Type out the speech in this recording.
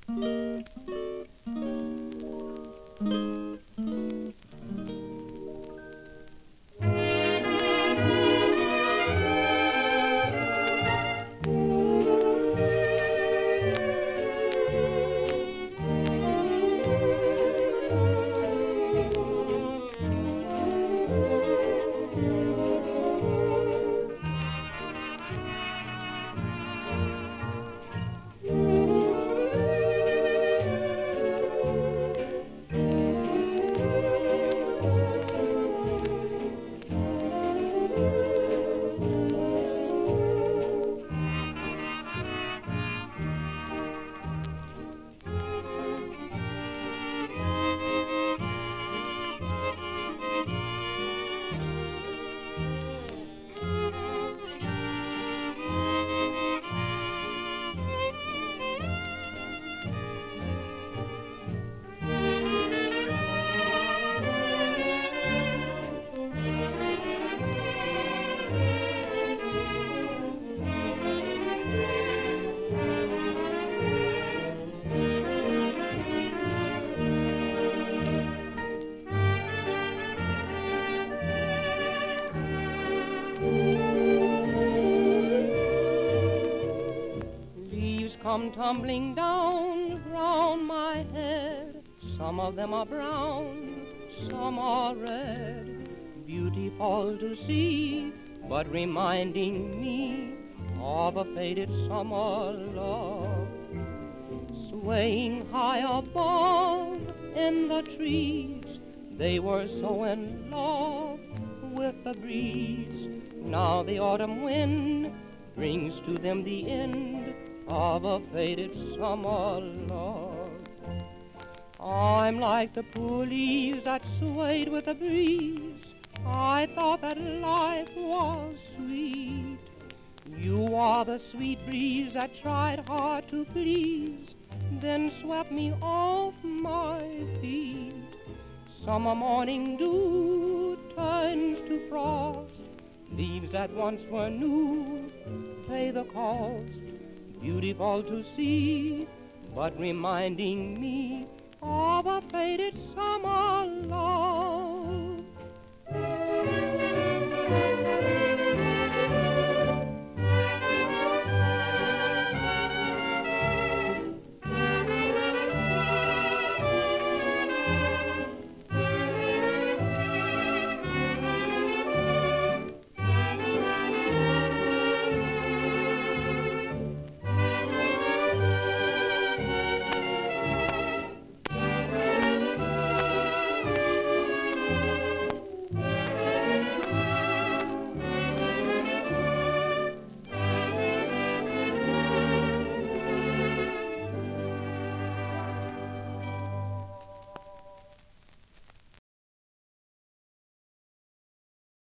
Come tumbling down round my head. Some of them are brown, some are red. Beautiful to see, but reminding me of a faded summer love. Swaying high above in the trees, they were so in love with the breeze. Now the autumn wind brings to them the end of a faded summer love. I'm like the poor leaves that swayed with the breeze. I thought that life was sweet. You are the sweet breeze that tried hard to please, then swept me off my feet. Summer morning dew turns to frost. Leaves that once were new pay the cost. Beautiful to see, but reminding me of a faded summer love.